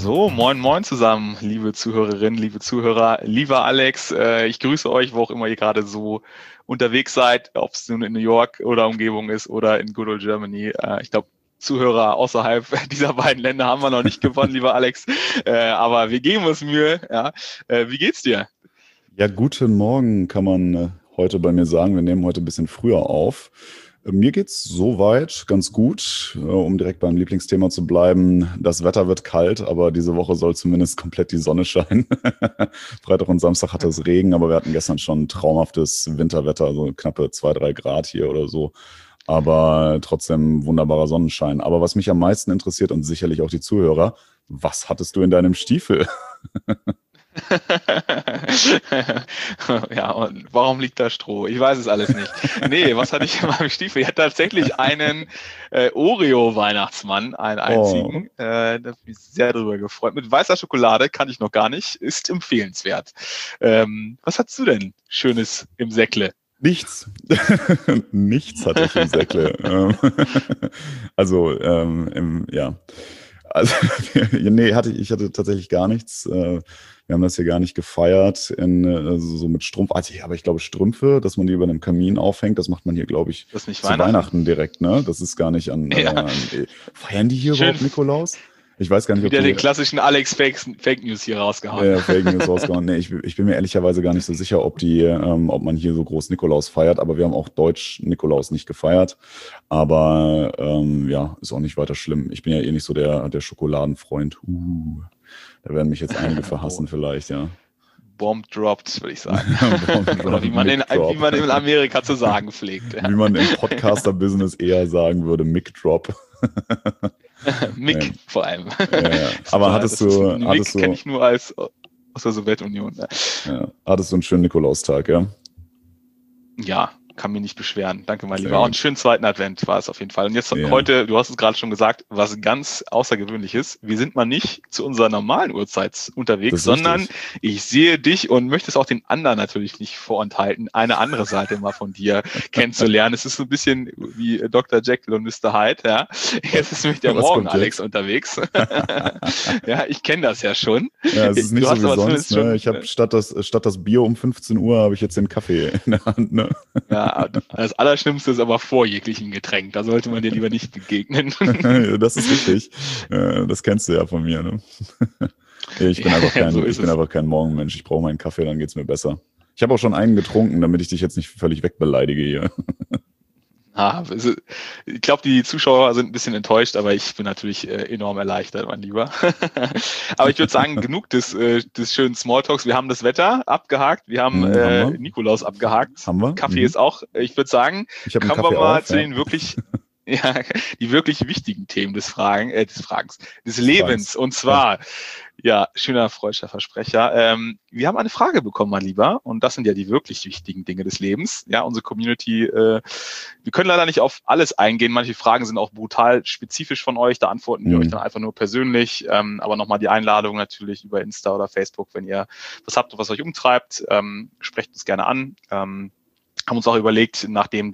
So, moin moin zusammen, liebe Zuhörerinnen, liebe Zuhörer, lieber Alex, ich grüße euch, wo auch immer ihr gerade so unterwegs seid, ob es nun in New York oder Umgebung ist oder in Good Old Germany. Ich glaube, Zuhörer außerhalb dieser beiden Länder haben wir noch nicht gewonnen, lieber Alex, aber wir geben uns Mühe. Ja. Wie geht's dir? Ja, guten Morgen kann man heute bei mir sagen. Wir nehmen heute ein bisschen früher auf. Mir geht's soweit ganz gut, um direkt beim Lieblingsthema zu bleiben. Das Wetter wird kalt, aber diese Woche soll zumindest komplett die Sonne scheinen. Freitag und Samstag hatte es Regen, aber wir hatten gestern schon traumhaftes Winterwetter, also knappe 2, 3 Grad hier oder so. Aber trotzdem wunderbarer Sonnenschein. Aber was mich am meisten interessiert und sicherlich auch die Zuhörer, was hattest du in deinem Stiefel? Ja, und warum liegt da Stroh? Ich weiß es alles nicht. Nee, was hatte ich in meinem Stiefel? Ich hatte tatsächlich einen Oreo-Weihnachtsmann, einen Oh, einzigen. Da habe ich mich sehr drüber gefreut. Mit weißer Schokolade, kann ich noch gar nicht, ist empfehlenswert. Was hast du denn Schönes im Säckle? nichts. Nichts hatte ich im Säckle. Also, ja. Also, nee, ich hatte tatsächlich gar nichts. Wir haben das hier gar nicht gefeiert, so mit Strumpf. Also, ja, aber ich glaube, Strümpfe, dass man die über einem Kamin aufhängt, das macht man hier, glaube ich, Das ist nicht zu Weihnachten? Weihnachten direkt, ne? Das ist gar nicht Ja, feiern die hier schön überhaupt Nikolaus? Ich weiß gar nicht, ob wieder den die klassischen Alex Fake News hier rausgehauen. Fake News rausgehauen. Nee, ich bin mir ehrlicherweise gar nicht so sicher, ob man hier so groß Nikolaus feiert, aber wir haben auch Deutsch Nikolaus nicht gefeiert. Aber ja, ist auch nicht weiter schlimm. Ich bin ja eh nicht so der Schokoladenfreund. Da werden mich jetzt einige verhassen vielleicht, ja. Bomb dropped, würde ich sagen. Bomb Oder Drop, wie Mic man in Amerika zu sagen pflegt. Wie man im Podcaster-Business eher sagen würde, Mic Drop. Mick Nee. vor allem. Aber Mick kenne ich nur aus der Sowjetunion. hattest du einen schönen Nikolaustag, ja? Ja, kann mich nicht beschweren. Danke, mein Sehr Lieber. Auch einen gut. schönen zweiten Advent war es auf jeden Fall. Und jetzt Ja. heute, du hast es gerade schon gesagt, was ganz Außergewöhnliches. Wir sind mal nicht zu unserer normalen Uhrzeit unterwegs, Das ist sondern richtig. ich sehe dich und möchte es auch den anderen natürlich nicht vorenthalten, eine andere Seite mal von dir kennenzulernen. Es ist so ein bisschen wie Dr. Jekyll und Mr. Hyde. Ja. Jetzt ist nämlich der Was Morgen kommt Alex jetzt? unterwegs. Ja, ich kenne das ja schon. Ja, es ist nicht Du so hast wie aber sonst, zumindest ne? schon Ich habe statt das Bier um 15 Uhr habe ich jetzt den Kaffee in der Hand, ne? ja, das Allerschlimmste ist aber vor jeglichem Getränk. Da sollte man dir lieber nicht begegnen. Das ist richtig. Das kennst du ja von mir, ne? Ich bin einfach Ja, so ich ist bin es. einfach kein Morgenmensch. Ich brauche meinen Kaffee, dann geht's mir besser. Ich habe auch schon einen getrunken, damit ich dich jetzt nicht völlig wegbeleidige hier. Ich glaube, die Zuschauer sind ein bisschen enttäuscht, aber ich bin natürlich enorm erleichtert, mein Lieber. Aber ich würde sagen, genug des schönen Smalltalks. Wir haben das Wetter abgehakt, wir haben Haben wir? Nikolaus abgehakt. Haben wir? Kaffee ist auch, ich würde sagen, Ich habe einen kommen wir Kaffee mal auf, zu ja. den wirklich, ja, die wirklich wichtigen Themen des Des Fragens. Lebens. Und Ja. zwar, ja, schöner freudscher Versprecher. Wir haben eine Frage bekommen, mein Lieber, und das sind ja die wirklich wichtigen Dinge des Lebens. Ja, unsere Community, wir können leider nicht auf alles eingehen. Manche Fragen sind auch brutal spezifisch von euch. Da antworten wir euch dann einfach nur persönlich. Aber nochmal die Einladung natürlich über Insta oder Facebook, wenn ihr was habt, was euch umtreibt, sprecht uns gerne an. Haben uns auch überlegt, nachdem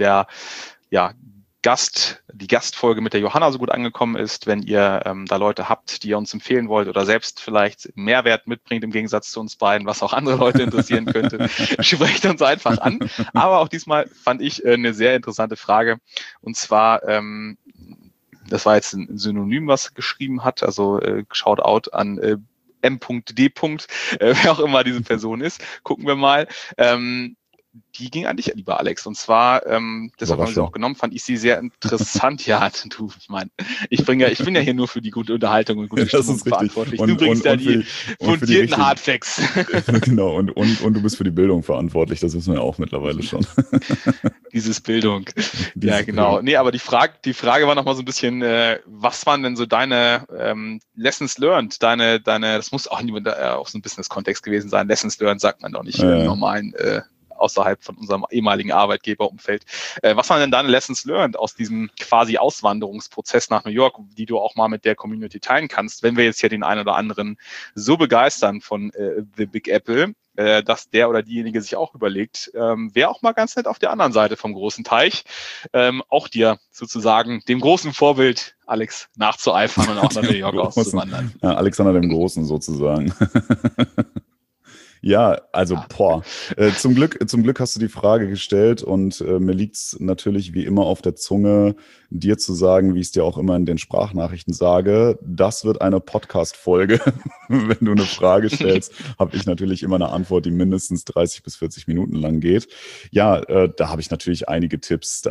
die Gastfolge mit der Johanna so gut angekommen ist, wenn ihr da Leute habt, die ihr uns empfehlen wollt oder selbst vielleicht Mehrwert mitbringt im Gegensatz zu uns beiden, was auch andere Leute interessieren könnte, sprecht uns einfach an. Aber auch diesmal fand ich eine sehr interessante Frage. Und zwar, das war jetzt ein Synonym, was geschrieben hat, also Shoutout an M.D. Wer auch immer diese Person ist. Gucken wir mal. Die ging an dich, lieber Alex. Und zwar, deshalb haben wir sie auch Überraschung. genommen, fand ich sie sehr interessant. Ja, du, ich meine, ich bin ja hier nur für die gute Unterhaltung und gute Das Stimmung ist richtig. verantwortlich. Du bringst ja die Und für die fundierten richtigen. Hardfacts. Genau, und du bist für die Bildung verantwortlich, das wissen wir auch mittlerweile schon. Dieses Bildung. Ja, Diese genau. Bildung. Nee, aber die Frage war nochmal so ein bisschen, was waren denn so deine Lessons learned? Das muss auch auf so ein Business-Kontext gewesen sein. Lessons learned sagt man doch nicht im normalen außerhalb von unserem ehemaligen Arbeitgeberumfeld. Was waren denn deine Lessons learned aus diesem quasi Auswanderungsprozess nach New York, die du auch mal mit der Community teilen kannst, wenn wir jetzt hier den einen oder anderen so begeistern von The Big Apple? dass der oder diejenige sich auch überlegt, wäre auch mal ganz nett auf der anderen Seite vom großen Teich, auch dir sozusagen dem großen Vorbild Alex nachzueifern und auch nach New York auszuwandern. Ja, Alexander dem Großen sozusagen. Ja, also zum Glück hast du die Frage gestellt und mir liegt es natürlich wie immer auf der Zunge, dir zu sagen, wie ich es dir auch immer in den Sprachnachrichten sage, das wird eine Podcast-Folge. Wenn du eine Frage stellst, habe ich natürlich immer eine Antwort, die mindestens 30 bis 40 Minuten lang geht. Ja, da habe ich natürlich einige Tipps,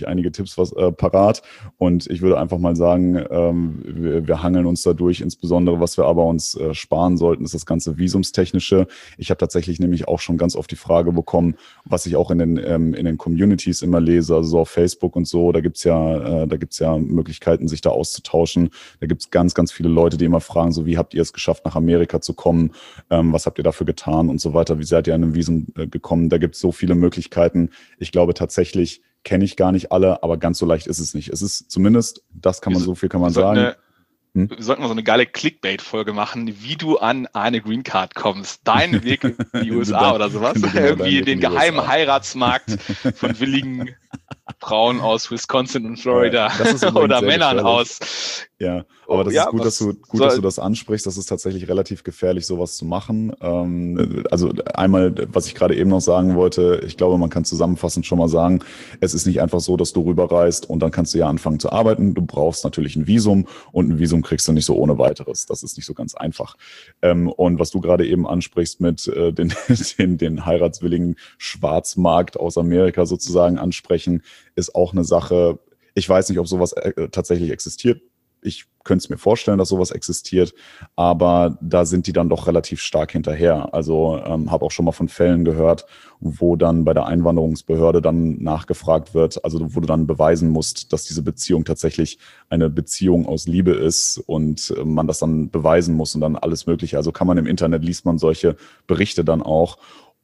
parat und ich würde einfach mal sagen, wir hangeln uns dadurch, insbesondere was wir aber uns sparen sollten, ist das ganze Visumstechnische. Ich habe tatsächlich nämlich auch schon ganz oft die Frage bekommen, was ich auch in den Communities immer lese, also so auf Facebook und so, da gibt's ja Möglichkeiten, sich da auszutauschen. Da gibt's ganz, ganz viele Leute, die immer fragen, so wie habt ihr es geschafft, nach Amerika zu kommen? Was habt ihr dafür getan und so weiter? Wie seid ihr an ein Visum gekommen? Da gibt's so viele Möglichkeiten. Ich glaube tatsächlich, kenne ich gar nicht alle, aber ganz so leicht ist es nicht. Es ist zumindest, so viel kann man sagen. Wir sollten mal so eine geile Clickbait-Folge machen, wie du an eine Green Card kommst. Dein Weg in die USA oder sowas. Irgendwie den geheimen Heiratsmarkt von willigen Frauen aus Wisconsin und Florida oder Männern aus. Ja, aber das ist gut, dass du das ansprichst. Das ist tatsächlich relativ gefährlich, sowas zu machen. Also einmal, was ich gerade eben noch sagen wollte, ich glaube, man kann zusammenfassend schon mal sagen, es ist nicht einfach so, dass du rüberreist und dann kannst du ja anfangen zu arbeiten. Du brauchst natürlich ein Visum und ein Visum kriegst du nicht so ohne weiteres. Das ist nicht so ganz einfach. Und was du gerade eben ansprichst mit den heiratswilligen Schwarzmarkt aus Amerika sozusagen ansprechen, ist auch eine Sache. Ich weiß nicht, ob sowas tatsächlich existiert. Ich könnte es mir vorstellen, dass sowas existiert, aber da sind die dann doch relativ stark hinterher. Also habe auch schon mal von Fällen gehört, wo dann bei der Einwanderungsbehörde dann nachgefragt wird, also wo du dann beweisen musst, dass diese Beziehung tatsächlich eine Beziehung aus Liebe ist und man das dann beweisen muss und dann alles Mögliche. Also kann man im Internet, liest man solche Berichte dann auch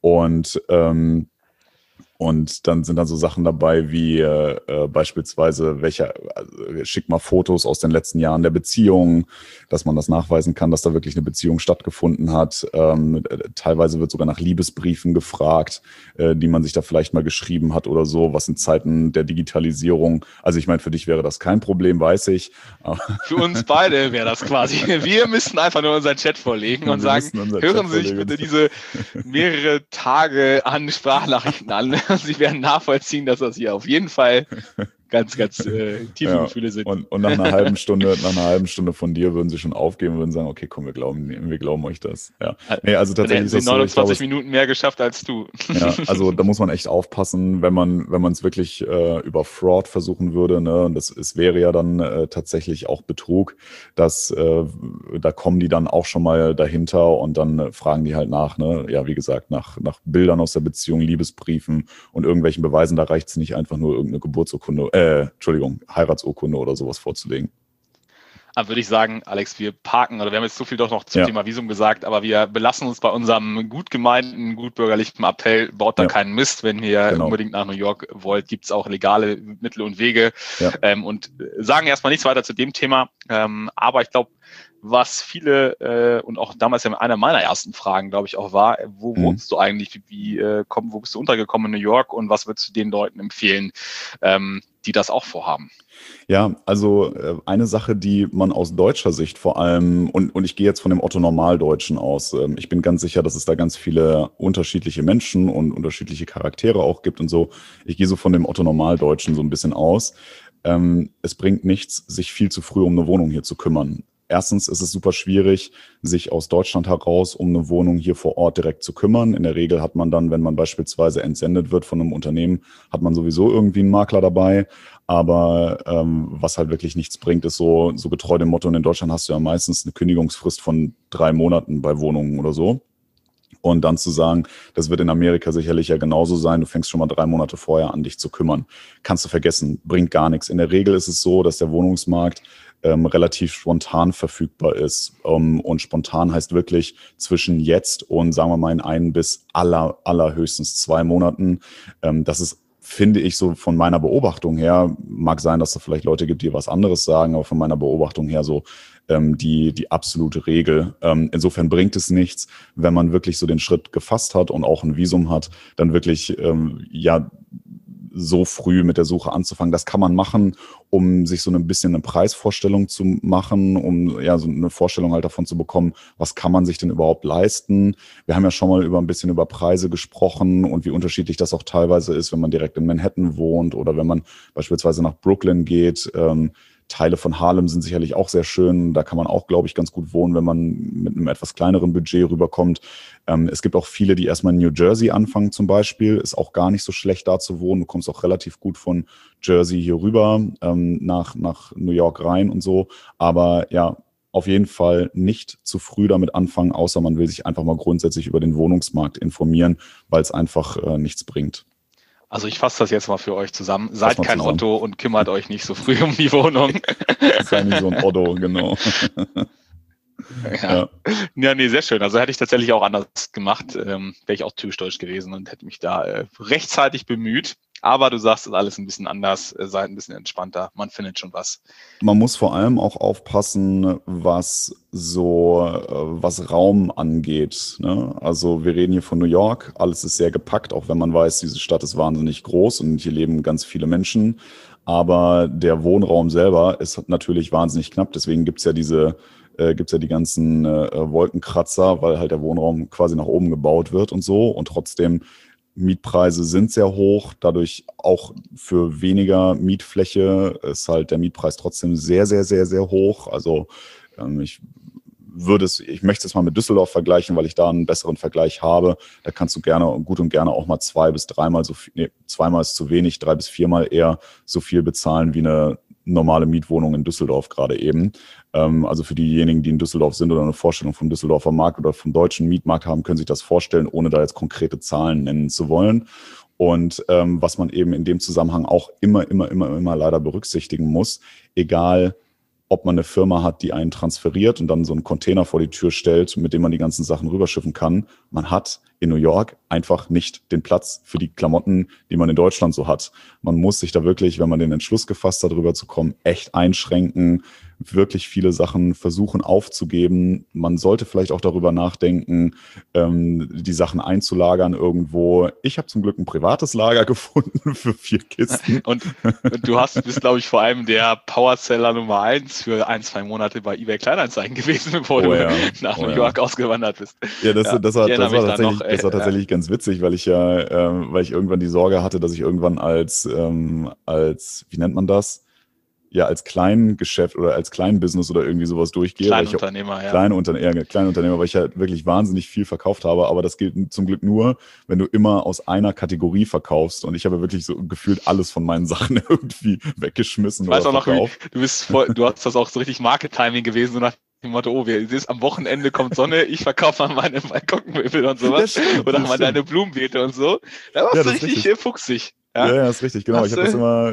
und dann sind dann so Sachen dabei wie beispielsweise, schick mal Fotos aus den letzten Jahren der Beziehung, dass man das nachweisen kann, dass da wirklich eine Beziehung stattgefunden hat. Teilweise wird sogar nach Liebesbriefen gefragt, die man sich da vielleicht mal geschrieben hat oder so, was in Zeiten der Digitalisierung, also ich meine, für dich wäre das kein Problem, weiß ich. Für uns beide wäre das quasi. Wir müssten einfach nur unseren Chat vorlegen und sagen, hören Sie sich bitte diese mehrere Tage an Sprachnachrichten an. Sie werden nachvollziehen, dass das hier auf jeden Fall ganz, ganz tiefe Gefühle sind. Und nach einer halben Stunde von dir würden sie schon aufgeben und würden sagen, okay, komm, wir glauben euch das. Ja. Nee, also tatsächlich ist das 29 Minuten mehr geschafft als du. Ja, also da muss man echt aufpassen, wenn man es wirklich über Fraud versuchen würde, ne, und es wäre ja dann tatsächlich auch Betrug, dass da kommen die dann auch schon mal dahinter und dann fragen die halt nach, ne, ja, wie gesagt, nach Bildern aus der Beziehung, Liebesbriefen und irgendwelchen Beweisen, da reicht es nicht einfach nur irgendeine Heiratsurkunde oder sowas vorzulegen. Dann würde ich sagen, Alex, wir parken, oder wir haben jetzt so viel doch noch zum Thema Visum gesagt, aber wir belassen uns bei unserem gut gemeinten, gut bürgerlichen Appell, baut da keinen Mist. Wenn ihr unbedingt nach New York wollt, gibt es auch legale Mittel und Wege und sagen erstmal nichts weiter zu dem Thema. Aber ich glaube, was viele und auch damals ja einer meiner ersten Fragen, glaube ich, auch war, wo wohnst du eigentlich, wo bist du untergekommen in New York und was würdest du den Leuten empfehlen, die das auch vorhaben? Ja, also eine Sache, die man aus deutscher Sicht vor allem, und ich gehe jetzt von dem Otto-Normaldeutschen aus, ich bin ganz sicher, dass es da ganz viele unterschiedliche Menschen und unterschiedliche Charaktere auch gibt und so. Ich gehe so von dem Otto-Normaldeutschen so ein bisschen aus. Es bringt nichts, sich viel zu früh um eine Wohnung hier zu kümmern. Erstens ist es super schwierig, sich aus Deutschland heraus um eine Wohnung hier vor Ort direkt zu kümmern. In der Regel hat man dann, wenn man beispielsweise entsendet wird von einem Unternehmen, hat man sowieso irgendwie einen Makler dabei. Aber was halt wirklich nichts bringt, ist so getreu dem Motto, und in Deutschland hast du ja meistens eine Kündigungsfrist von 3 Monaten bei Wohnungen oder so. Und dann zu sagen, das wird in Amerika sicherlich ja genauso sein, du fängst schon mal 3 Monate vorher an, dich zu kümmern. Kannst du vergessen, bringt gar nichts. In der Regel ist es so, dass der Wohnungsmarkt relativ spontan verfügbar ist. Und spontan heißt wirklich zwischen jetzt und, sagen wir mal, in 1 bis allerhöchstens 2 Monaten. Das ist finde ich so von meiner Beobachtung her, mag sein, dass es vielleicht Leute gibt, die was anderes sagen, aber von meiner Beobachtung her so die absolute Regel. Insofern bringt es nichts, wenn man wirklich so den Schritt gefasst hat und auch ein Visum hat, dann wirklich so früh mit der Suche anzufangen. Das kann man machen, um sich so ein bisschen eine Preisvorstellung zu machen, um ja so eine Vorstellung halt davon zu bekommen, was kann man sich denn überhaupt leisten. Wir haben ja schon mal ein bisschen über Preise gesprochen und wie unterschiedlich das auch teilweise ist, wenn man direkt in Manhattan wohnt oder wenn man beispielsweise nach Brooklyn geht. Teile von Harlem sind sicherlich auch sehr schön. Da kann man auch, glaube ich, ganz gut wohnen, wenn man mit einem etwas kleineren Budget rüberkommt. Es gibt auch viele, die erstmal in New Jersey anfangen zum Beispiel. Ist auch gar nicht so schlecht, da zu wohnen. Du kommst auch relativ gut von Jersey hier rüber nach New York rein und so. Aber ja, auf jeden Fall nicht zu früh damit anfangen, außer man will sich einfach mal grundsätzlich über den Wohnungsmarkt informieren, weil es einfach nichts bringt. Also ich fasse das jetzt mal für euch zusammen. Seid kein Otto und kümmert euch nicht so früh um die Wohnung. Sei nicht so ein Otto, genau. Ja, nee, sehr schön. Also hätte ich tatsächlich auch anders gemacht. Wäre ich auch typisch deutsch gewesen und hätte mich da rechtzeitig bemüht. Aber du sagst, es ist alles ein bisschen anders, seid ein bisschen entspannter. Man findet schon was. Man muss vor allem auch aufpassen, was Raum angeht. Ne? Also wir reden hier von New York. Alles ist sehr gepackt, auch wenn man weiß, diese Stadt ist wahnsinnig groß und hier leben ganz viele Menschen. Aber der Wohnraum selber ist natürlich wahnsinnig knapp. Deswegen gibt's ja die ganzen Wolkenkratzer, weil halt der Wohnraum quasi nach oben gebaut wird und so. Und trotzdem Mietpreise sind sehr hoch, dadurch auch für weniger Mietfläche ist halt der Mietpreis trotzdem sehr, sehr, sehr, sehr hoch. Also ich möchte es mal mit Düsseldorf vergleichen, weil ich da einen besseren Vergleich habe. Da kannst du gut und gerne auch mal 2 bis 3-mal so viel, zweimal ist zu wenig, 3 bis 4-mal eher so viel bezahlen wie eine normale Mietwohnung in Düsseldorf gerade eben. Also für diejenigen, die in Düsseldorf sind oder eine Vorstellung vom Düsseldorfer Markt oder vom deutschen Mietmarkt haben, können sich das vorstellen, ohne da jetzt konkrete Zahlen nennen zu wollen. Und was man eben in dem Zusammenhang auch immer leider berücksichtigen muss, egal ob man eine Firma hat, die einen transferiert und dann so einen Container vor die Tür stellt, mit dem man die ganzen Sachen rüberschiffen kann. Man hat in New York einfach nicht den Platz für die Klamotten, die man in Deutschland so hat. Man muss sich da wirklich, wenn man den Entschluss gefasst hat, rüber zu kommen, echt einschränken, wirklich viele Sachen versuchen aufzugeben. Man sollte vielleicht auch darüber nachdenken, die Sachen einzulagern irgendwo. Ich habe zum Glück ein privates Lager gefunden für 4 Kisten. Und du bist, glaube ich, vor allem der Powerseller Nummer 1 für 1-2 Monate bei eBay Kleinanzeigen gewesen, bevor du nach New York ausgewandert bist. Ja, das war tatsächlich ganz witzig, weil ich irgendwann die Sorge hatte, dass ich irgendwann als wie nennt man das? Ja, als Kleingeschäft oder als Kleinbusiness oder irgendwie sowas durchgehe. Kleinunternehmer, Kleinunternehmer, weil ich halt wirklich wahnsinnig viel verkauft habe, aber das gilt zum Glück nur, wenn du immer aus einer Kategorie verkaufst und ich habe wirklich so gefühlt alles von meinen Sachen irgendwie weggeschmissen oder verkauft. Du hast das auch so richtig Market-Timing gewesen, so nach dem Motto, am Wochenende kommt Sonne, ich verkaufe mal meine Balkonmöbel und sowas oder mal deine Blumenbeete und so. Da warst du richtig fuchsig. Ja, ist richtig, genau. Ich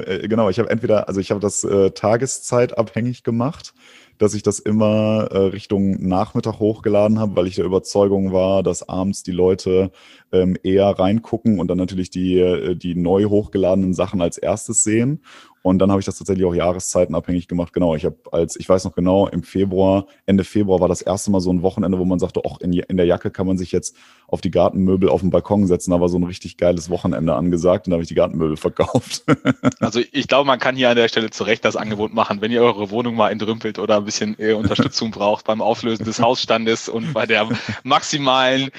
habe das tageszeitabhängig gemacht, dass ich das immer Richtung Nachmittag hochgeladen habe, weil ich der Überzeugung war, dass abends die Leute eher reingucken und dann natürlich die neu hochgeladenen Sachen als erstes sehen. Und dann habe ich das tatsächlich auch jahreszeitenabhängig gemacht. Genau, ich weiß noch genau, Ende Februar war das erste Mal so ein Wochenende, wo man sagte, auch in der Jacke kann man sich jetzt auf die Gartenmöbel auf den Balkon setzen. Da war so ein richtig geiles Wochenende angesagt und da habe ich die Gartenmöbel verkauft. Also ich glaube, man kann hier an der Stelle zu Recht das Angebot machen, wenn ihr eure Wohnung mal entrümpelt oder ein bisschen Unterstützung braucht beim Auflösen des Hausstandes und bei der maximalen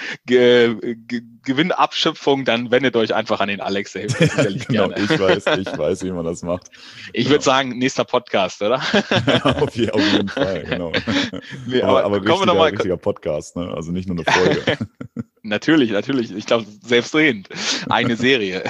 Gewinnabschöpfung, dann wendet euch einfach an den Alex, der hilft sicherlich genau, gerne. Ich weiß, wie man das macht. Ich würde sagen, nächster Podcast, oder? auf jeden Fall, genau. Nee, aber richtiger Podcast, ne? Also nicht nur eine Folge. Natürlich. Ich glaube, selbstredend. Eine Serie.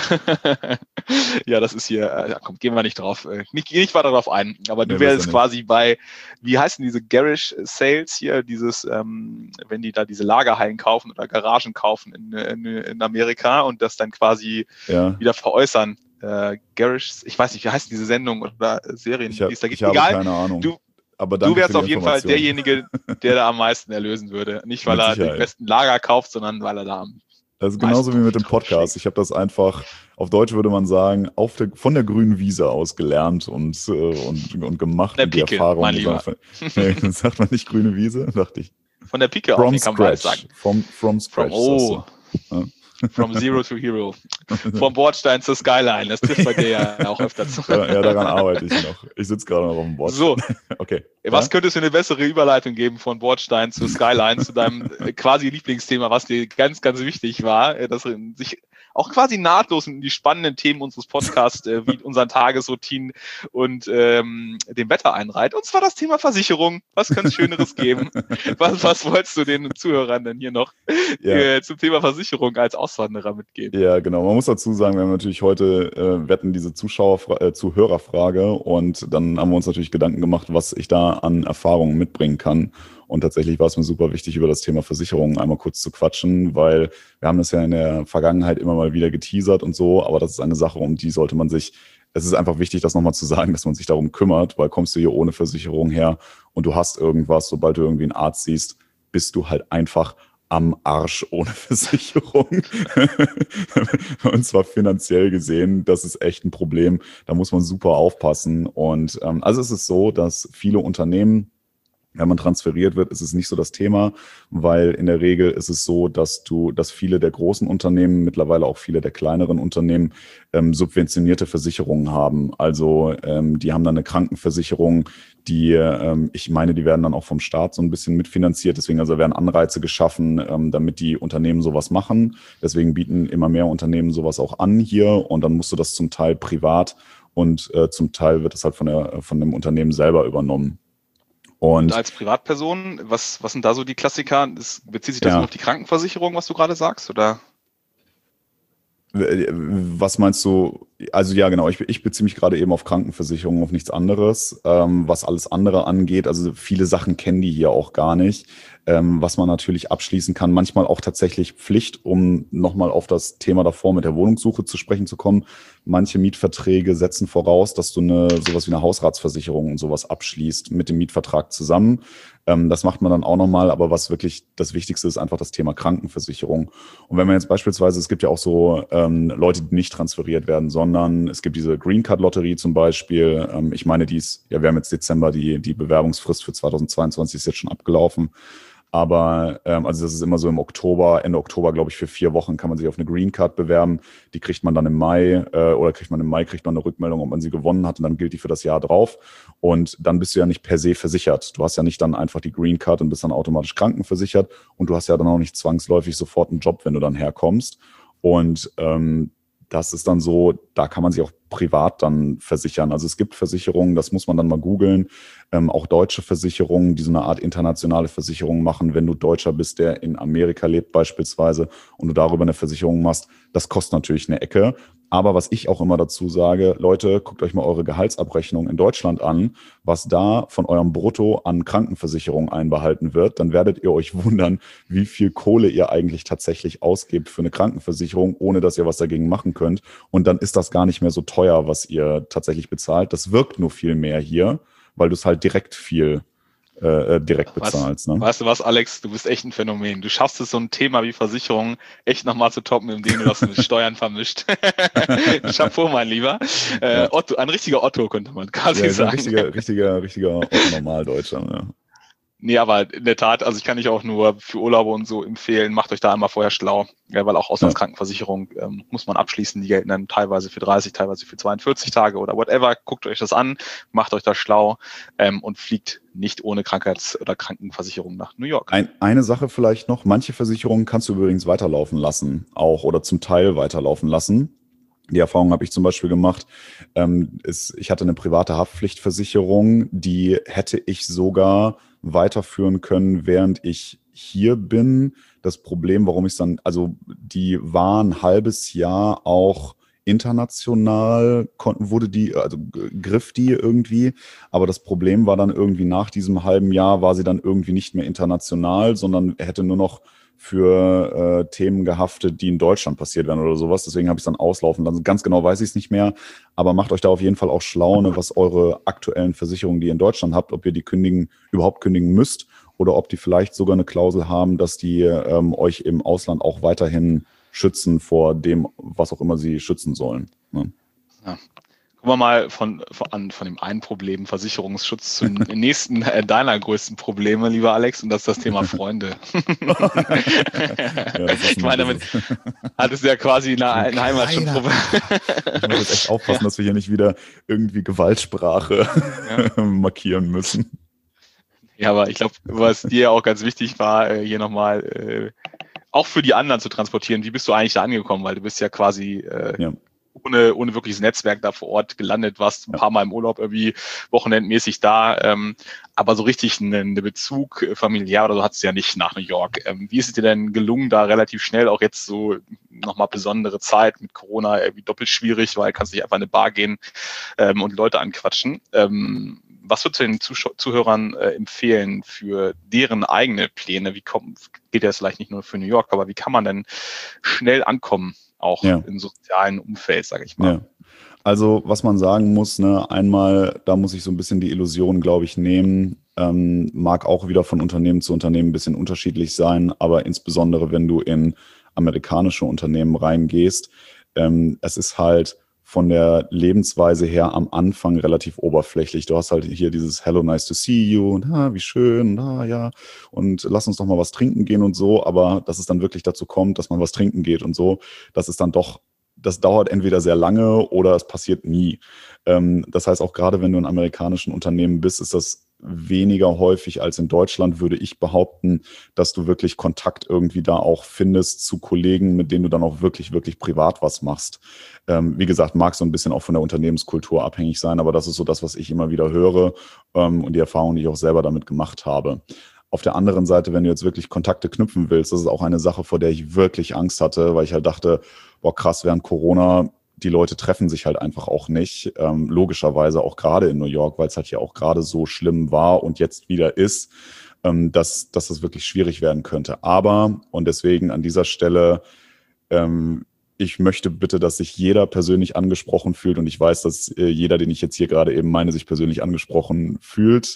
Ja, das ist hier, komm, gehen wir nicht drauf. Nicht weiter drauf ein. Aber du wärst quasi bei, wie heißen diese Garage Sales hier, wenn die da diese Lagerhallen kaufen oder Garagen kaufen in Amerika und das dann quasi wieder veräußern. Garage, ich weiß nicht, wie heißt diese Sendung oder Serien, die es da gibt. Ich habe keine Ahnung. Du wärst auf jeden Fall derjenige, der da am meisten erlösen würde. Nicht, weil er die besten Lager kauft, sondern weil er da Das ist genauso wie mit dem Podcast. Ich habe das einfach, auf Deutsch würde man sagen, von der grünen Wiese aus gelernt und gemacht. Von der und die Pike, Erfahrung. mein Lieber. Nee, sagt man nicht grüne Wiese? Dachte ich. Von der Pike auf, kann man sagen. From scratch, sagst du. Ja. From Zero to Hero. Vom Bordstein zur Skyline. Das trifft bei dir ja auch öfter zu. Ja, daran arbeite ich noch. Ich sitze gerade noch auf dem Bordstein. So. Okay. Was könnte es für eine bessere Überleitung geben von Bordstein zu Skyline, zu deinem quasi Lieblingsthema, was dir ganz, ganz wichtig war, dass sich auch quasi nahtlos in die spannenden Themen unseres Podcasts wie unseren Tagesroutinen und dem Wetter einreiht. Und zwar das Thema Versicherung. Was könnte es Schöneres geben? Was wolltest du den Zuhörern denn hier noch zum Thema Versicherung als Auswanderer mitgeben? Ja, genau. Man muss dazu sagen, wir haben natürlich heute, wir hatten diese Zuhörerfrage und dann haben wir uns natürlich Gedanken gemacht, was ich da an Erfahrungen mitbringen kann. Und tatsächlich war es mir super wichtig, über das Thema Versicherungen einmal kurz zu quatschen, weil wir haben das ja in der Vergangenheit immer mal wieder geteasert und so, aber das ist eine Sache, um die sollte man sich, es ist einfach wichtig, das nochmal zu sagen, dass man sich darum kümmert, weil kommst du hier ohne Versicherung her und du hast irgendwas, sobald du irgendwie einen Arzt siehst, bist du halt einfach am Arsch ohne Versicherung. Und zwar finanziell gesehen, das ist echt ein Problem. Da muss man super aufpassen. Und also es ist so, dass viele Unternehmen, wenn man transferiert wird, ist es nicht so das Thema, weil in der Regel ist es so, dass viele der großen Unternehmen, mittlerweile auch viele der kleineren Unternehmen, subventionierte Versicherungen haben. Also die haben dann eine Krankenversicherung, die, ich meine, die werden dann auch vom Staat so ein bisschen mitfinanziert. Deswegen also werden Anreize geschaffen, damit die Unternehmen sowas machen. Deswegen bieten immer mehr Unternehmen sowas auch an hier und dann musst du das zum Teil privat und zum Teil wird es halt von dem Unternehmen selber übernommen. Und als Privatperson, was sind da so die Klassiker? Bezieht sich das nur auf die Krankenversicherung, was du gerade sagst, oder? Was meinst du? Also ja, genau, ich beziehe mich gerade eben auf Krankenversicherung, auf nichts anderes. Was alles andere angeht, also viele Sachen kennen die hier auch gar nicht. Was man natürlich abschließen kann, manchmal auch tatsächlich Pflicht, um nochmal auf das Thema davor mit der Wohnungssuche zu sprechen zu kommen. Manche Mietverträge setzen voraus, dass du sowas wie eine Hausratsversicherung und sowas abschließt mit dem Mietvertrag zusammen. Das macht man dann auch nochmal, aber was wirklich das Wichtigste ist, einfach das Thema Krankenversicherung. Und wenn man jetzt beispielsweise, es gibt ja auch so Leute, die nicht transferiert werden, sondern es gibt diese Green Card Lotterie zum Beispiel. Ich meine, wir haben jetzt Dezember, die Bewerbungsfrist für 2022 ist jetzt schon abgelaufen. Aber also das ist immer so im Oktober, Ende Oktober, glaube ich, für 4 Wochen kann man sich auf eine Green Card bewerben. Die kriegt man dann im Mai kriegt man eine Rückmeldung, ob man sie gewonnen hat und dann gilt die für das Jahr drauf. Und dann bist du ja nicht per se versichert. Du hast ja nicht dann einfach die Green Card und bist dann automatisch krankenversichert und du hast ja dann auch nicht zwangsläufig sofort einen Job, wenn du dann herkommst. Und das ist dann so, da kann man sich auch privat dann versichern. Also es gibt Versicherungen, das muss man dann mal googeln, auch deutsche Versicherungen, die so eine Art internationale Versicherung machen, wenn du Deutscher bist, der in Amerika lebt beispielsweise und du darüber eine Versicherung machst. Das kostet natürlich eine Ecke. Aber was ich auch immer dazu sage, Leute, guckt euch mal eure Gehaltsabrechnung in Deutschland an, was da von eurem Brutto an Krankenversicherung einbehalten wird, dann werdet ihr euch wundern, wie viel Kohle ihr eigentlich tatsächlich ausgebt für eine Krankenversicherung, ohne dass ihr was dagegen machen könnt. Und dann ist das gar nicht mehr so teuer, was ihr tatsächlich bezahlt. Das wirkt nur viel mehr hier, weil du es halt direkt bezahlst. Ne? Weißt du was, Alex, du bist echt ein Phänomen. Du schaffst es, so ein Thema wie Versicherung echt nochmal zu toppen, indem du das mit Steuern vermischt. Chapeau, mein Lieber. Otto, ein richtiger Otto, könnte man quasi sagen. Richtiger Otto-Normaldeutscher. Ja. Nee, aber in der Tat, also ich kann dich auch nur für Urlaube und so empfehlen, macht euch da einmal vorher schlau, weil auch Auslandskrankenversicherung muss man abschließen, die gelten dann teilweise für 30, teilweise für 42 Tage oder whatever. Guckt euch das an, macht euch da schlau und fliegt nicht ohne Krankheits- oder Krankenversicherung nach New York. Eine Sache vielleicht noch, manche Versicherungen kannst du übrigens weiterlaufen lassen, auch oder zum Teil weiterlaufen lassen. Die Erfahrung habe ich zum Beispiel gemacht. Ich hatte eine private Haftpflichtversicherung, die hätte ich sogar weiterführen können, während ich hier bin. Das Problem, warum ich es dann, also die war ein halbes Jahr auch international, griff die irgendwie. Aber das Problem war dann irgendwie nach diesem halben Jahr war sie dann irgendwie nicht mehr international, sondern hätte nur noch für Themen gehaftet, die in Deutschland passiert werden oder sowas. Deswegen habe ich es dann auslaufen lassen. Ganz genau weiß ich es nicht mehr. Aber macht euch da auf jeden Fall auch schlau, ne, was eure aktuellen Versicherungen, die ihr in Deutschland habt, ob ihr die überhaupt kündigen müsst oder ob die vielleicht sogar eine Klausel haben, dass die euch im Ausland auch weiterhin schützen vor dem, was auch immer sie schützen sollen. Ne? Ja. Gucken wir mal von dem einen Problem Versicherungsschutz zum nächsten deiner größten Probleme, lieber Alex, und das ist das Thema Freunde. Ja, ich meine, damit hattest du ja quasi eine Heimat schon Problem. Ich muss jetzt echt aufpassen, dass wir hier nicht wieder irgendwie Gewaltsprache markieren müssen. Ja, aber ich glaube, was dir auch ganz wichtig war, hier nochmal auch für die anderen zu transportieren. Wie bist du eigentlich da angekommen? Weil du bist ja quasi ohne wirkliches Netzwerk da vor Ort gelandet, warst ein paar Mal im Urlaub irgendwie wochenendmäßig da, aber so richtig einen Bezug familiär oder so hattest du ja nicht nach New York. Wie ist es dir denn gelungen, da relativ schnell, auch jetzt so nochmal besondere Zeit mit Corona, irgendwie doppelt schwierig, weil kannst nicht einfach in eine Bar gehen und Leute anquatschen. Was würdest du den Zuhörern empfehlen für deren eigene Pläne? Geht das vielleicht nicht nur für New York, aber wie kann man denn schnell ankommen? Auch im sozialen Umfeld, sage ich mal. Ja. Also was man sagen muss, ne, einmal, da muss ich so ein bisschen die Illusion, glaube ich, nehmen, mag auch wieder von Unternehmen zu Unternehmen ein bisschen unterschiedlich sein, aber insbesondere, wenn du in amerikanische Unternehmen reingehst, es ist halt von der Lebensweise her am Anfang relativ oberflächlich. Du hast halt hier dieses Hello, nice to see you und wie schön, ja, und lass uns doch mal was trinken gehen und so, aber dass es dann wirklich dazu kommt, dass man was trinken geht und so, das ist dann doch, das dauert entweder sehr lange oder es passiert nie. Das heißt, auch gerade wenn du in amerikanischen Unternehmen bist, ist das weniger häufig als in Deutschland, würde ich behaupten, dass du wirklich Kontakt irgendwie da auch findest zu Kollegen, mit denen du dann auch wirklich, wirklich privat was machst. Wie gesagt, mag so ein bisschen auch von der Unternehmenskultur abhängig sein, aber das ist so das, was ich immer wieder höre und die Erfahrung, die ich auch selber damit gemacht habe. Auf der anderen Seite, wenn du jetzt wirklich Kontakte knüpfen willst, das ist auch eine Sache, vor der ich wirklich Angst hatte, weil ich halt dachte, boah krass, während Corona, die Leute treffen sich halt einfach auch nicht. Logischerweise auch gerade in New York, weil es halt hier auch gerade so schlimm war und jetzt wieder ist, dass das wirklich schwierig werden könnte. Aber, und deswegen an dieser Stelle, ich möchte bitte, dass sich jeder persönlich angesprochen fühlt und ich weiß, dass jeder, den ich jetzt hier gerade eben meine, sich persönlich angesprochen fühlt.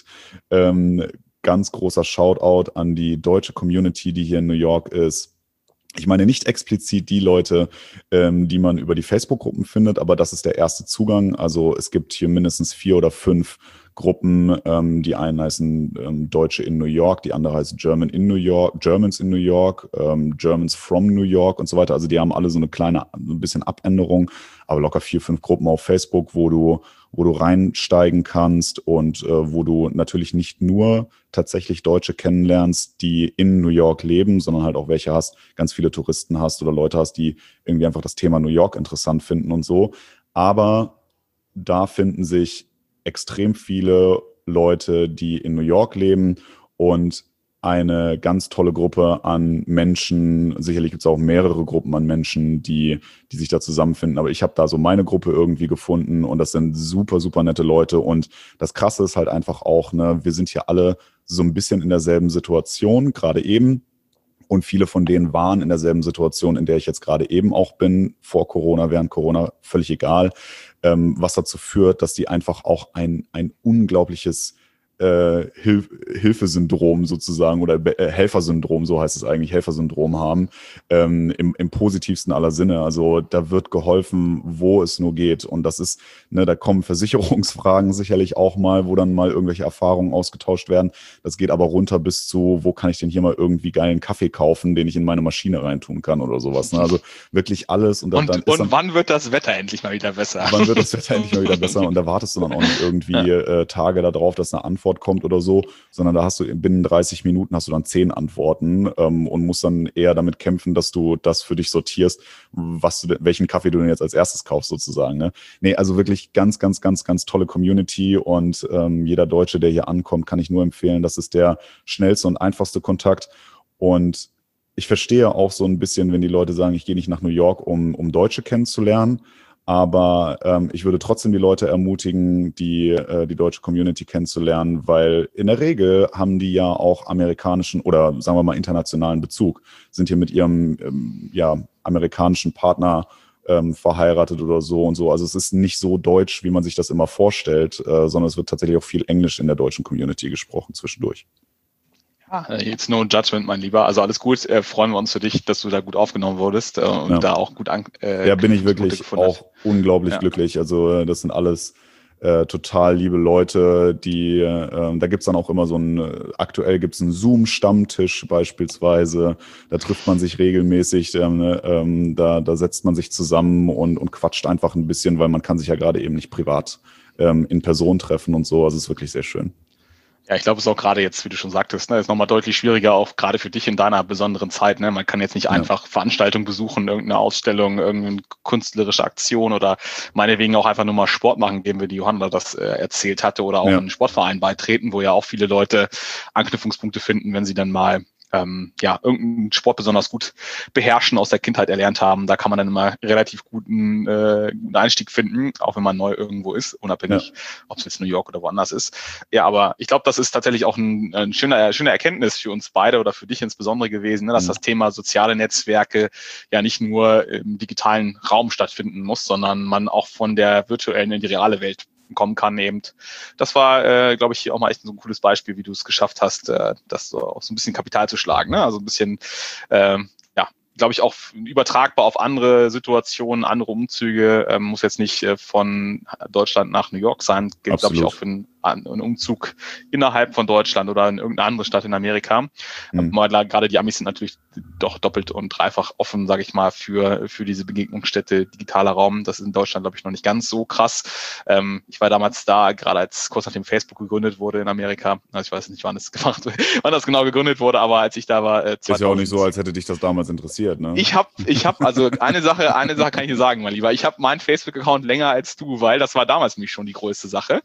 Ganz großer Shoutout an die deutsche Community, die hier in New York ist. Ich meine nicht explizit die Leute, die man über die Facebook-Gruppen findet, aber das ist der erste Zugang. Also es gibt hier mindestens 4 oder 5 Gruppen. Die einen heißen Deutsche in New York, die andere heißt German in New York, Germans in New York, Germans from New York und so weiter. Also die haben alle so eine kleine, ein bisschen Abänderung, aber locker 4, 5 Gruppen auf Facebook, wo du reinsteigen kannst und wo du natürlich nicht nur tatsächlich Deutsche kennenlernst, die in New York leben, sondern halt auch welche hast, ganz viele Touristen hast oder Leute hast, die irgendwie einfach das Thema New York interessant finden und so. Aber da finden sich extrem viele Leute, die in New York leben und eine ganz tolle Gruppe an Menschen, sicherlich gibt es auch mehrere Gruppen an Menschen, die sich da zusammenfinden, aber ich habe da so meine Gruppe irgendwie gefunden und das sind super, super nette Leute und das Krasse ist halt einfach auch, ne, wir sind hier alle so ein bisschen in derselben Situation, gerade eben, und viele von denen waren in derselben Situation, in der ich jetzt gerade eben auch bin, vor Corona, während Corona, völlig egal, was dazu führt, dass die einfach auch ein unglaubliches Hilfesyndrom sozusagen oder Helfersyndrom, so heißt es eigentlich, Helfersyndrom haben, im positivsten aller Sinne. Also da wird geholfen, wo es nur geht. Und das ist, ne, da kommen Versicherungsfragen sicherlich auch mal, wo dann mal irgendwelche Erfahrungen ausgetauscht werden. Das geht aber runter bis zu, wo kann ich denn hier mal irgendwie geilen Kaffee kaufen, den ich in meine Maschine reintun kann oder sowas. Ne? Also wirklich alles. Und wann wird das Wetter endlich mal wieder besser? Wann wird das Wetter endlich mal wieder besser? Und da wartest du dann auch nicht irgendwie Tage darauf, dass eine Antwort kommt oder so, sondern da hast du binnen 30 Minuten hast du dann 10 Antworten und musst dann eher damit kämpfen, dass du das für dich sortierst, welchen Kaffee du denn jetzt als erstes kaufst sozusagen. Ne? Nee, also wirklich ganz, ganz, ganz, ganz tolle Community und jeder Deutsche, der hier ankommt, kann ich nur empfehlen, das ist der schnellste und einfachste Kontakt und ich verstehe auch so ein bisschen, wenn die Leute sagen, ich gehe nicht nach New York, um Deutsche kennenzulernen. Aber ich würde trotzdem die Leute ermutigen, die deutsche Community kennenzulernen, weil in der Regel haben die ja auch amerikanischen oder sagen wir mal internationalen Bezug, sind hier mit ihrem amerikanischen Partner verheiratet oder so und so. Also es ist nicht so deutsch, wie man sich das immer vorstellt, sondern es wird tatsächlich auch viel Englisch in der deutschen Community gesprochen zwischendurch. Jetzt no judgment, mein Lieber. Also alles gut. Freuen wir uns für dich, dass du da gut aufgenommen wurdest und da auch gut bin ich wirklich auch unglaublich glücklich. Also das sind alles total liebe Leute, die, da gibt's dann auch immer aktuell gibt's einen Zoom-Stammtisch beispielsweise, da trifft man sich regelmäßig, da setzt man sich zusammen und quatscht einfach ein bisschen, weil man kann sich ja gerade eben nicht privat in Person treffen und so, also es ist wirklich sehr schön. Ja, ich glaube, es ist auch gerade jetzt, wie du schon sagtest, ist nochmal deutlich schwieriger, auch gerade für dich in deiner besonderen Zeit. Ne? Man kann jetzt nicht einfach Veranstaltungen besuchen, irgendeine Ausstellung, irgendeine künstlerische Aktion oder meinetwegen auch einfach nur mal Sport machen, indem wir die Johanna das erzählt hatte, oder auch einen Sportverein beitreten, wo ja auch viele Leute Anknüpfungspunkte finden, wenn sie dann mal irgendeinen Sport besonders gut beherrschen, aus der Kindheit erlernt haben. Da kann man dann immer relativ guten Einstieg finden, auch wenn man neu irgendwo ist, unabhängig, ob es jetzt New York oder woanders ist. Ja, aber ich glaube, das ist tatsächlich auch eine schöne Erkenntnis für uns beide oder für dich insbesondere gewesen, ne, dass das Thema soziale Netzwerke ja nicht nur im digitalen Raum stattfinden muss, sondern man auch von der virtuellen in die reale Welt kommen kann eben. Das war, glaube ich, hier auch mal echt so ein cooles Beispiel, wie du es geschafft hast, das so auch so ein bisschen Kapital zu schlagen. Ne? Also ein bisschen, glaube ich, auch übertragbar auf andere Situationen, andere Umzüge. Muss jetzt nicht von Deutschland nach New York sein. Gilt, glaube ich, auch für einen Umzug innerhalb von Deutschland oder in irgendeine andere Stadt in Amerika. Gerade die Amis sind natürlich doch doppelt und dreifach offen, sage ich mal, für diese Begegnungsstätte digitaler Raum. Das ist in Deutschland, glaube ich, noch nicht ganz so krass. Ich war damals da, gerade kurz nachdem Facebook gegründet wurde in Amerika. Also ich weiß nicht, wann das genau gegründet wurde, aber als ich da war, 2000, ist ja auch nicht so, als hätte dich das damals interessiert, ne? Ich hab, also eine Sache kann ich dir sagen, mein Lieber. Ich habe meinen Facebook-Account länger als du, weil das war damals nämlich schon die größte Sache.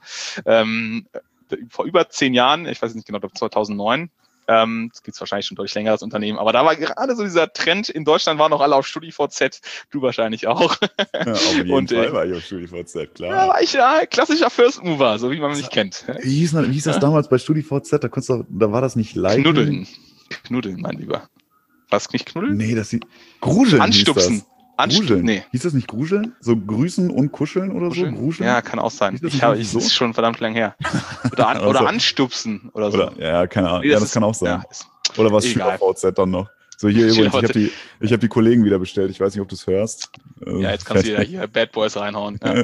Vor über 10 Jahren, ich weiß nicht genau, 2009, das gibt es wahrscheinlich schon deutlich länger, das Unternehmen, aber da war gerade so dieser Trend, in Deutschland waren noch alle auf StudiVZ, du wahrscheinlich auch. Ja, auf jeden Fall war ich auf StudiVZ, klar. Ja, war ich klassischer First Mover, so wie man mich kennt. Wie hieß das damals bei StudiVZ? Da war das nicht liken? Knuddeln, mein Lieber. War es nicht knuddeln? Nee, Gruseln. Anstupsen. Gruseln. Nee. Hieß das nicht Gruseln? So grüßen und kuscheln oder so? Gruseln? Ja, kann auch sein. Das ist schon verdammt lang her. Oder anstupsen oder so. Ja, keine Ahnung. Nee, das kann auch sein. Oder was SchülerVZ dann noch? So, hier übrigens, ich hab die Kollegen wieder bestellt. Ich weiß nicht, ob du es hörst. Ja, jetzt kannst du wieder hier Bad Boys reinhauen. Ja.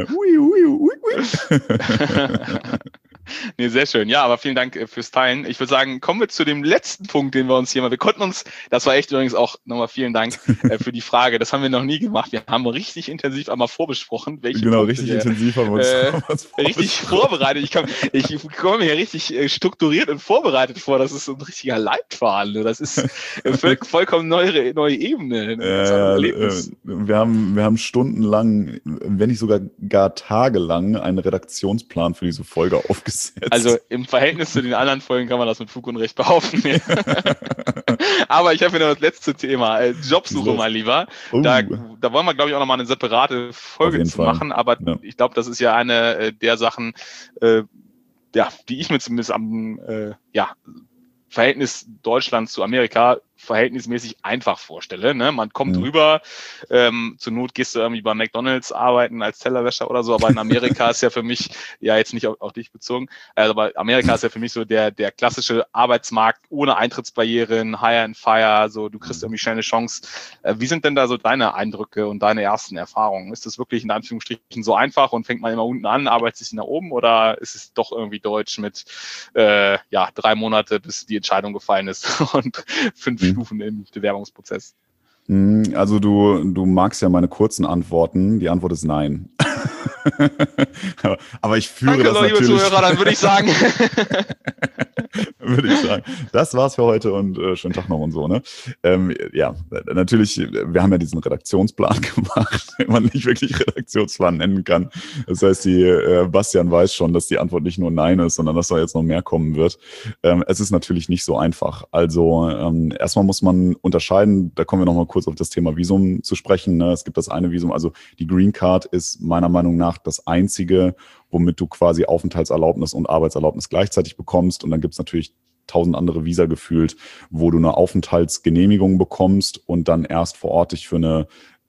Nee, sehr schön. Ja, aber vielen Dank fürs Teilen. Ich würde sagen, kommen wir zu dem letzten Punkt, den wir uns hier mal, das war echt übrigens auch nochmal vielen Dank für die Frage. Das haben wir noch nie gemacht. Wir haben richtig intensiv einmal vorbesprochen. Intensiv haben wir uns richtig vorbereitet. Ich komme mir richtig strukturiert und vorbereitet vor. Das ist so ein richtiger Leitfaden. Das ist vollkommen neue Ebene. Wir haben stundenlang, wenn nicht sogar gar tagelang, einen Redaktionsplan für diese Folge aufgesetzt. Also im Verhältnis zu den anderen Folgen kann man das mit Fug und Recht behaupten. Aber ich habe hier noch das letzte Thema, Jobsuche, mein Lieber. Da wollen wir, glaube ich, auch nochmal eine separate Folge zu machen. Aber ich glaube, das ist ja eine der Sachen, die ich mir zumindest am Verhältnis Deutschland zu Amerika verhältnismäßig einfach vorstelle. Ne? Man kommt rüber, zur Not gehst du irgendwie bei McDonald's arbeiten als Tellerwäscher oder so, aber in Amerika ist ja für mich, ja jetzt nicht auf dich bezogen, aber Amerika ist ja für mich so der klassische Arbeitsmarkt ohne Eintrittsbarrieren, Hire and Fire, so du kriegst irgendwie schnell eine Chance. Wie sind denn da so deine Eindrücke und deine ersten Erfahrungen? Ist das wirklich in Anführungsstrichen so einfach und fängt man immer unten an, arbeitet sich nach oben, oder ist es doch irgendwie deutsch mit 3 Monate, bis die Entscheidung gefallen ist und 5 Stufen im Bewerbungsprozess? Also du magst ja meine kurzen Antworten. Die Antwort ist nein. Aber ich führe das natürlich. Liebe Zuhörer, dann würde ich sagen. Das war's für heute und schönen Tag noch und so, ne? Natürlich, wir haben ja diesen Redaktionsplan gemacht, den man nicht wirklich Redaktionsplan nennen kann. Das heißt, Bastian weiß schon, dass die Antwort nicht nur Nein ist, sondern dass da jetzt noch mehr kommen wird. Es ist natürlich nicht so einfach. Also erstmal muss man unterscheiden, da kommen wir nochmal kurz auf das Thema Visum zu sprechen. Ne? Es gibt das eine Visum, also die Green Card ist meiner Meinung nach das einzige, womit du quasi Aufenthaltserlaubnis und Arbeitserlaubnis gleichzeitig bekommst. Und dann gibt es natürlich 1000 andere Visa gefühlt, wo du eine Aufenthaltsgenehmigung bekommst und dann erst vor Ort dich für eine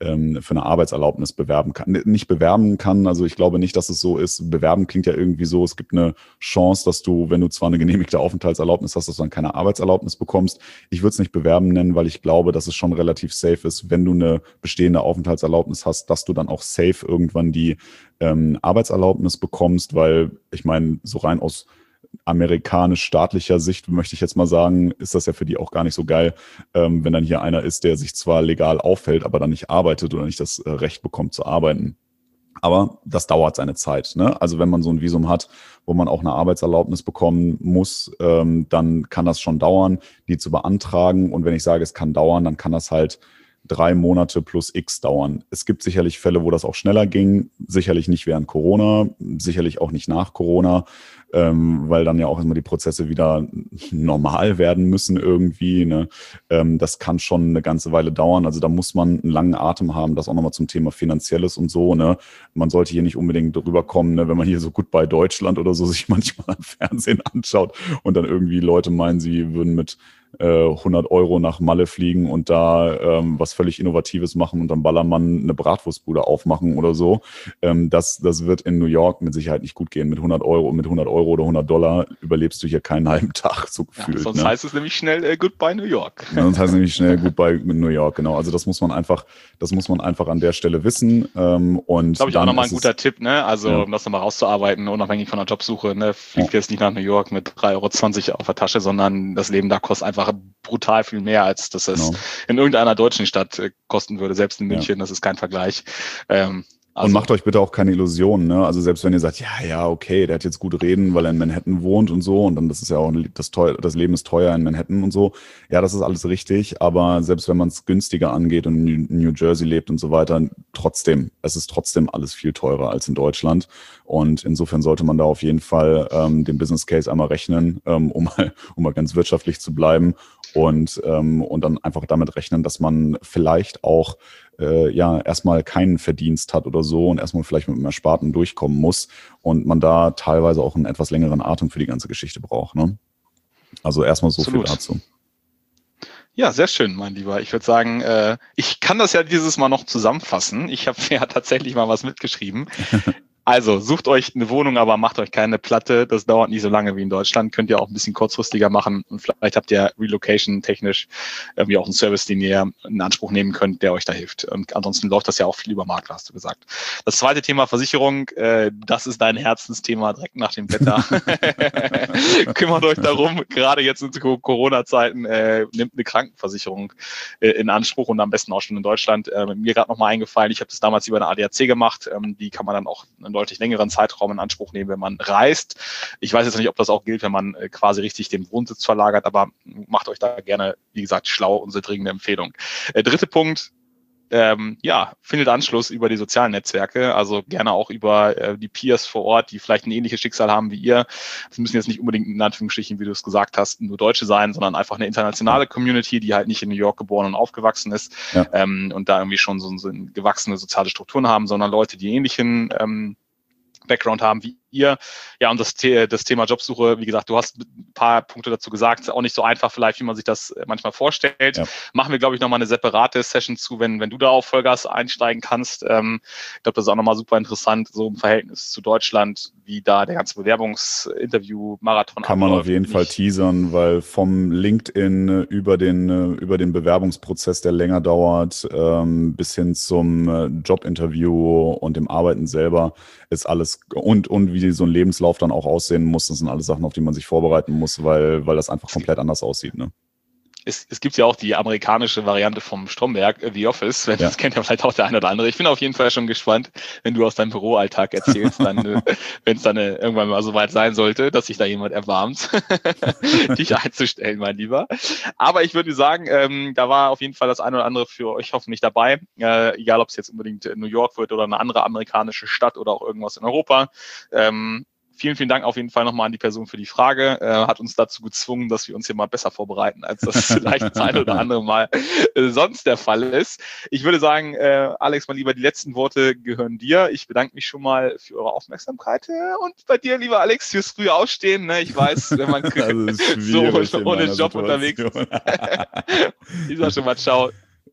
für eine Arbeitserlaubnis bewerben kann. Nicht bewerben kann, also ich glaube nicht, dass es so ist. Bewerben klingt ja irgendwie so, es gibt eine Chance, dass du, wenn du zwar eine genehmigte Aufenthaltserlaubnis hast, dass du dann keine Arbeitserlaubnis bekommst. Ich würde es nicht bewerben nennen, weil ich glaube, dass es schon relativ safe ist, wenn du eine bestehende Aufenthaltserlaubnis hast, dass du dann auch safe irgendwann die Arbeitserlaubnis bekommst, weil ich meine, so rein aus amerikanisch-staatlicher Sicht, möchte ich jetzt mal sagen, ist das ja für die auch gar nicht so geil, wenn dann hier einer ist, der sich zwar legal auffällt, aber dann nicht arbeitet oder nicht das Recht bekommt zu arbeiten. Aber das dauert seine Zeit. Ne? Also wenn man so ein Visum hat, wo man auch eine Arbeitserlaubnis bekommen muss, dann kann das schon dauern, die zu beantragen. Und wenn ich sage, es kann dauern, dann kann das halt 3 Monate plus X dauern. Es gibt sicherlich Fälle, wo das auch schneller ging. Sicherlich nicht während Corona, sicherlich auch nicht nach Corona, weil dann ja auch immer die Prozesse wieder normal werden müssen irgendwie. Ne? Das kann schon eine ganze Weile dauern. Also da muss man einen langen Atem haben, das auch nochmal zum Thema Finanzielles und so. Ne? Man sollte hier nicht unbedingt drüber kommen, ne? Wenn man hier so Goodbye Deutschland oder so sich manchmal am Fernsehen anschaut und dann irgendwie Leute meinen, sie würden mit 100 Euro nach Malle fliegen und da was völlig Innovatives machen und dann Ballermann eine Bratwurstbude aufmachen oder so. Das wird in New York mit Sicherheit nicht gut gehen. Mit 100 Euro oder $100 überlebst du hier keinen halben Tag, so gefühlt. Ja, sonst heißt es nämlich schnell Goodbye New York. Ja, sonst heißt es nämlich schnell Goodbye mit New York, genau. Also das muss man einfach an der Stelle wissen. Und glaube ich auch nochmal ein guter Tipp, ne? Also ja. um das nochmal rauszuarbeiten, unabhängig von der Jobsuche, ne? Fliegt jetzt nicht nach New York mit 3,20 € auf der Tasche, sondern das Leben da kostet einfach brutal viel mehr, als das es in irgendeiner deutschen Stadt kosten würde, selbst in München, das ist kein Vergleich. Und macht euch bitte auch keine Illusionen, ne? Also selbst wenn ihr sagt, ja, okay, der hat jetzt gut reden, weil er in Manhattan wohnt und so, und dann das ist ja auch das Leben ist teuer in Manhattan und so. Ja, das ist alles richtig, aber selbst wenn man es günstiger angeht und in New Jersey lebt und so weiter, es ist trotzdem alles viel teurer als in Deutschland. Und insofern sollte man da auf jeden Fall den Business Case einmal rechnen, um mal ganz wirtschaftlich zu bleiben und dann einfach damit rechnen, dass man vielleicht auch erstmal keinen Verdienst hat oder so und erstmal vielleicht mit einem Ersparten durchkommen muss und man da teilweise auch einen etwas längeren Atem für die ganze Geschichte braucht. Ne? Also erstmal so Absolut. viel dazu. Ja, sehr schön, mein Lieber. Ich würde sagen, ich kann das ja dieses Mal noch zusammenfassen. Ich habe ja tatsächlich mal was mitgeschrieben. Also, sucht euch eine Wohnung, aber macht euch keine Platte. Das dauert nicht so lange wie in Deutschland. Könnt ihr auch ein bisschen kurzfristiger machen. Und vielleicht habt ihr Relocation-technisch irgendwie auch einen Service, den ihr in Anspruch nehmen könnt, der euch da hilft. Und ansonsten läuft das ja auch viel über Makler, hast du gesagt. Das zweite Thema Versicherung, das ist dein Herzensthema direkt nach dem Wetter. Kümmert euch darum, gerade jetzt in Corona-Zeiten, nimmt eine Krankenversicherung in Anspruch und am besten auch schon in Deutschland. Mir gerade nochmal eingefallen, ich habe das damals über eine ADAC gemacht. Die kann man dann auch einen deutlich längeren Zeitraum in Anspruch nehmen, wenn man reist. Ich weiß jetzt nicht, ob das auch gilt, wenn man quasi richtig den Wohnsitz verlagert, aber macht euch da gerne, wie gesagt, schlau, unsere dringende Empfehlung. Dritte Punkt, findet Anschluss über die sozialen Netzwerke, also gerne auch über die Peers vor Ort, die vielleicht ein ähnliches Schicksal haben wie ihr. Das müssen jetzt nicht unbedingt in Anführungsstrichen, wie du es gesagt hast, nur Deutsche sein, sondern einfach eine internationale Community, die halt nicht in New York geboren und aufgewachsen ist und da irgendwie schon so gewachsene soziale Strukturen haben, sondern Leute, die ähnlichen Background haben wie ihr. Ja, und das Thema Jobsuche, wie gesagt, du hast ein paar Punkte dazu gesagt, ist auch nicht so einfach vielleicht, wie man sich das manchmal vorstellt. Ja. Machen wir, glaube ich, nochmal eine separate Session zu, wenn du da auf Vollgas einsteigen kannst. Ich glaube, das ist auch nochmal super interessant, so im Verhältnis zu Deutschland, wie da der ganze Bewerbungsinterview-Marathon kann man auf jeden Fall teasern, weil vom LinkedIn über den Bewerbungsprozess, der länger dauert, bis hin zum Jobinterview und dem Arbeiten selber ist alles und wie so ein Lebenslauf dann auch aussehen muss, das sind alles Sachen, auf die man sich vorbereiten muss, weil das einfach komplett anders aussieht, ne? Es gibt ja auch die amerikanische Variante vom Stromberg, The Office, das kennt ja vielleicht auch der eine oder andere. Ich bin auf jeden Fall schon gespannt, wenn du aus deinem Büroalltag erzählst, dann, wenn es dann irgendwann mal so weit sein sollte, dass sich da jemand erbarmt, dich einzustellen, mein Lieber. Aber ich würde sagen, da war auf jeden Fall das eine oder andere für euch hoffentlich dabei, egal ob es jetzt unbedingt New York wird oder eine andere amerikanische Stadt oder auch irgendwas in Europa. Vielen, vielen Dank auf jeden Fall nochmal an die Person für die Frage. Hat uns dazu gezwungen, dass wir uns hier mal besser vorbereiten, als das vielleicht das eine oder andere Mal sonst der Fall ist. Ich würde sagen, Alex, mein Lieber, die letzten Worte gehören dir. Ich bedanke mich schon mal für eure Aufmerksamkeit und bei dir, lieber Alex, fürs frühe Aufstehen. Ne? Ich weiß, wenn man so ohne Job unterwegs ist. Ich sag schon mal ciao.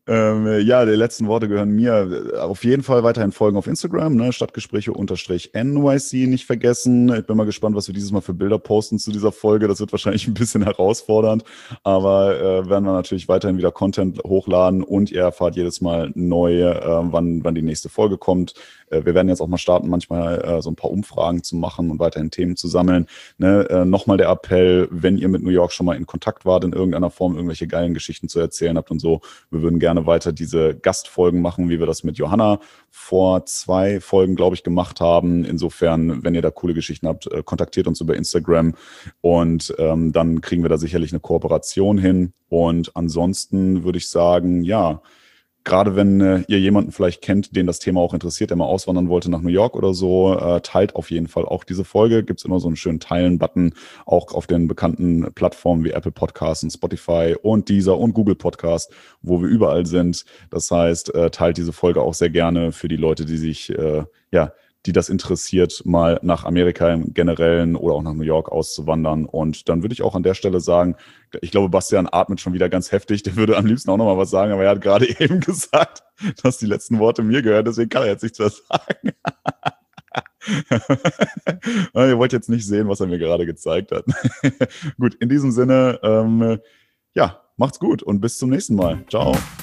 Ja, die letzten Worte gehören mir. Auf jeden Fall weiterhin folgen auf Instagram, ne? Stadtgespräche_NYC nicht vergessen. Ich bin mal gespannt, was wir dieses Mal für Bilder posten zu dieser Folge. Das wird wahrscheinlich ein bisschen herausfordernd, aber werden wir natürlich weiterhin wieder Content hochladen und ihr erfahrt jedes Mal neu, wann die nächste Folge kommt. Wir werden jetzt auch mal starten, manchmal so ein paar Umfragen zu machen und weiterhin Themen zu sammeln. Ne? Nochmal der Appell, wenn ihr mit New York schon mal in Kontakt wart, in irgendeiner Form irgendwelche geilen Geschichten zu erzählen habt und so, wir würden gerne weiter diese Gastfolgen machen, wie wir das mit Johanna vor 2 Folgen, glaube ich, gemacht haben. Insofern, wenn ihr da coole Geschichten habt, kontaktiert uns über Instagram und dann kriegen wir da sicherlich eine Kooperation hin. Und ansonsten würde ich sagen, ja, gerade wenn ihr jemanden vielleicht kennt, den das Thema auch interessiert, der mal auswandern wollte nach New York oder so, teilt auf jeden Fall auch diese Folge. Gibt es immer so einen schönen Teilen-Button, auch auf den bekannten Plattformen wie Apple Podcasts und Spotify und Deezer und Google Podcast, wo wir überall sind. Das heißt, teilt diese Folge auch sehr gerne für die Leute, die sich, die das interessiert, mal nach Amerika im Generellen oder auch nach New York auszuwandern. Und dann würde ich auch an der Stelle sagen, ich glaube, Bastian atmet schon wieder ganz heftig. Der würde am liebsten auch noch mal was sagen, aber er hat gerade eben gesagt, dass die letzten Worte mir gehören. Deswegen kann er jetzt nichts mehr sagen. Ihr wollt jetzt nicht sehen, was er mir gerade gezeigt hat. Gut, in diesem Sinne, macht's gut und bis zum nächsten Mal. Ciao.